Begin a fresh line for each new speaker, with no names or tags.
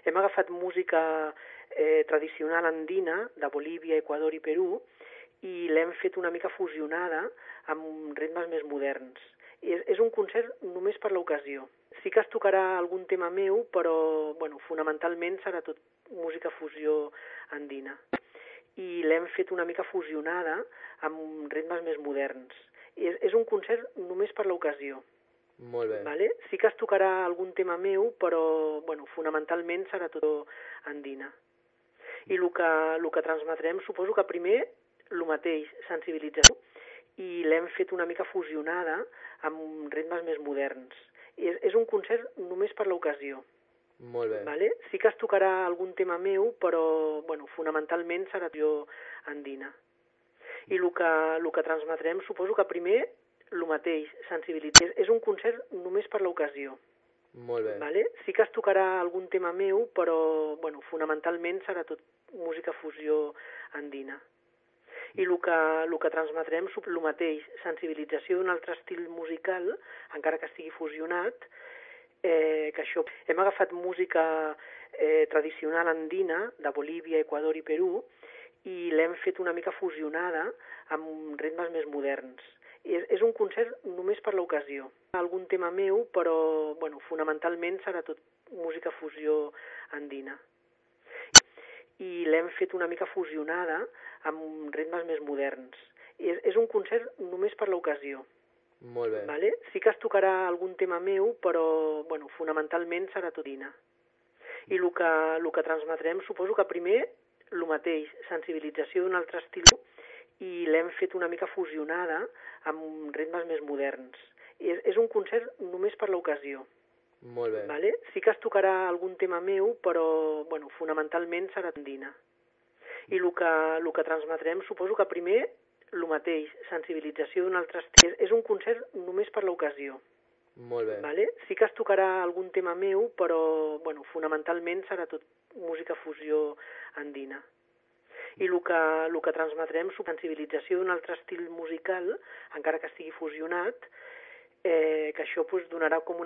Hem agafat música tradicional andina de Bolívia, Equador i Perú i l'hem fet una mica fusionada amb ritmes més moderns. És un concert només per l'ocasió. Sí que es tocarà algun tema meu, però fonamentalment serà tot música fusió andina. I l'hem fet una mica fusionada amb ritmes més moderns. És un concert només per l'ocasió.
Molt bé.
Vale? Sí que es tocarà algun tema meu, però fonamentalment serà tot andina. I el que transmetrem, suposo que primer el mateix, sensibilització, i l'hem fet una mica fusionada amb ritmes més moderns. És un concert només per l'ocasió.
Molt bé.
Vale? Sí que es tocarà algun tema meu, però fonamentalment serà tot andina. I el que transmetrem, suposo que primer el mateix, sensibilització. És un concert només per l'ocasió.
Molt bé.
Vale? Sí que es tocarà algun tema meu, però fonamentalment serà tot música fusió andina. I el que transmetrem, el mateix, sensibilització d'un altre estil musical, encara que estigui fusionat, que això, hem agafat música tradicional andina de Bolívia, Equador i Perú i l'hem fet una mica fusionada amb ritmes més moderns. És un concert només per l'ocasió. Algun tema meu, però fonamentalment serà tot música fusió andina. I l'hem fet una mica fusionada amb ritmes més moderns. És un concert només per l'ocasió.
Molt bé.
Vale? Sí que es tocarà algun tema meu, però fonamentalment serà tot andina. I el que transmetrem, suposo que primer el mateix, sensibilització d'un altre estil, i l'hem fet una mica fusionada amb ritmes més moderns. És un concert només per l'ocasió.
Molt bé.
Vale? Sí que es tocarà algun tema meu, però fonamentalment serà andina. I el que transmetrem, suposo que primer el mateix, sensibilització d'un altre estil. És un concert només per l'ocasió.
Molt bé.
Vale? Sí que es tocarà algun tema meu, però fonamentalment serà tot música fusió andina. I el que transmetrem, sensibilització d'un altre estil musical, encara que estigui fusionat, que això donarà com